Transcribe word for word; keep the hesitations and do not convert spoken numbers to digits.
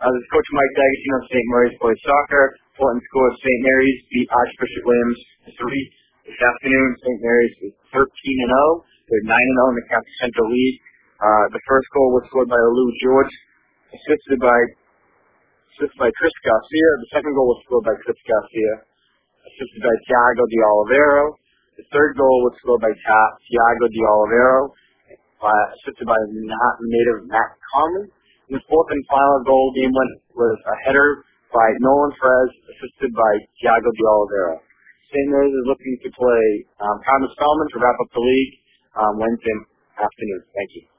Uh, this is Coach Mike D'Agostino of Saint Mary's Boys Soccer. Fulton scores Saint Mary's beat Archbishop Williams three this afternoon. Saint Mary's is thirteen and oh. They're nine and oh in the Catholic Central League. Uh, the first goal was scored by Lou George, assisted by assisted by Chris Garcia. The second goal was scored by Chris Garcia, assisted by Thiago de Oliveira. The third goal was scored by Ta- Thiago de Oliveira, uh, assisted by na- native Matt Conley. And the fourth and final goal game win was a header by Nolan Frez, assisted by Thiago de Oliveira. Saint Mary's is looking to play um, Conor Spellman to wrap up the league um, Wednesday afternoon. Thank you.